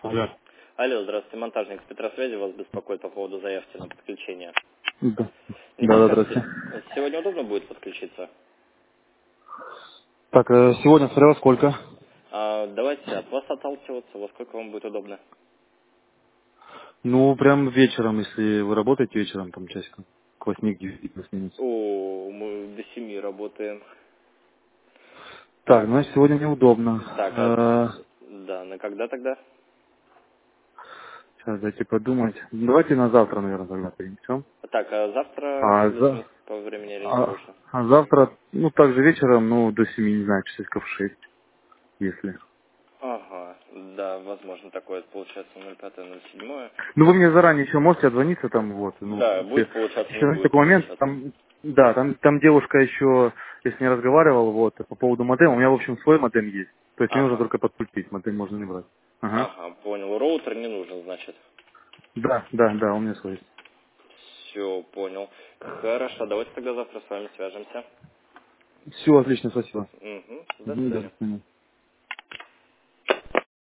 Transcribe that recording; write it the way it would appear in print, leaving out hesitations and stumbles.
Да. Алло, здравствуйте, монтажник Петросвязи вас беспокоит по поводу заявки на подключение. Да. Не Да, подскажете, здравствуйте. сегодня удобно будет подключиться? Так, сегодня смотрел сколько? Давайте от вас отталкиваться, во сколько вам будет удобно. Ну, прям вечером, если вы работаете вечером, там часиком к 8 к 9 плюс-минус. Мы до 7 работаем. Так, Так, значит, сегодня неудобно. так, да, на когда тогда? Сейчас дайте подумать. Давайте на завтра, наверное, тогда перенесем. Так, завтра А, плюс-минус по времени ориентировочно. а завтра, ну, также вечером, ну, до 7, не знаю, часиков 6, если. Ага, да, возможно такое, получается 05.07. Ну, вы мне заранее еще можете отзвониться там, вот, ну, Да, будет получаться, еще не на будет такой момент, получаться. там, да, там девушка еще, если не разговаривала, вот, по поводу модема, у меня, в общем, свой модем есть, то есть мне нужно Ага, только подключить, модем можно не брать. Ага. ага, понял. Роутер не нужен, значит. Да, у меня свой есть. Все, понял. Хорошо, давайте тогда завтра с вами свяжемся. Все, отлично, спасибо. Угу. До Мгм, до свидания. свидания.